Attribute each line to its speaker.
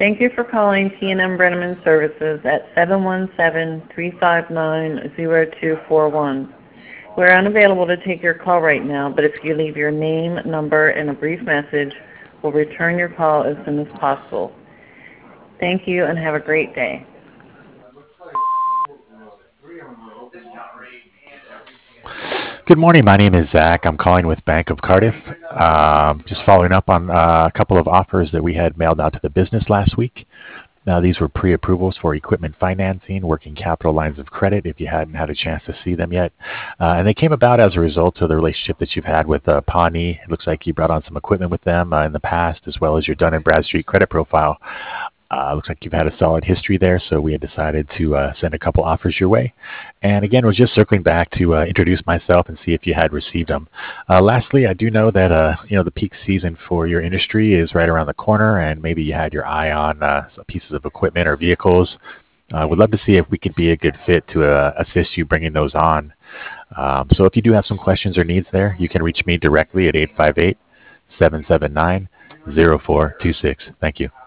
Speaker 1: Thank you for calling T&M Brenneman Services at 717-359-0241. We're unavailable to take your call right now, but if you leave your name, number, and a brief message, we'll return your call as soon as possible. Thank you and have a great day.
Speaker 2: Good morning. My name is Zach. I'm calling with Bank of Cardiff. Just following up on a couple of offers that we had mailed out to the business last week. Now, these were pre-approvals for equipment financing, working capital lines of credit, if you hadn't had a chance to see them yet. And they came about as a result of the relationship that you've had with Pawnee. It looks like you brought on some equipment with them in the past, as well as your Dun & Bradstreet credit profile. Looks like you've had a solid history there, so we had decided to send a couple offers your way. And again, we're just circling back to introduce myself and see if you had received them. Lastly, I do know that the peak season for your industry is right around the corner, and maybe you had your eye on some pieces of equipment or vehicles. Would love to see if we could be a good fit to assist you bringing those on. So if you do have some questions or needs there, you can reach me directly at 858-779-0426. Thank you.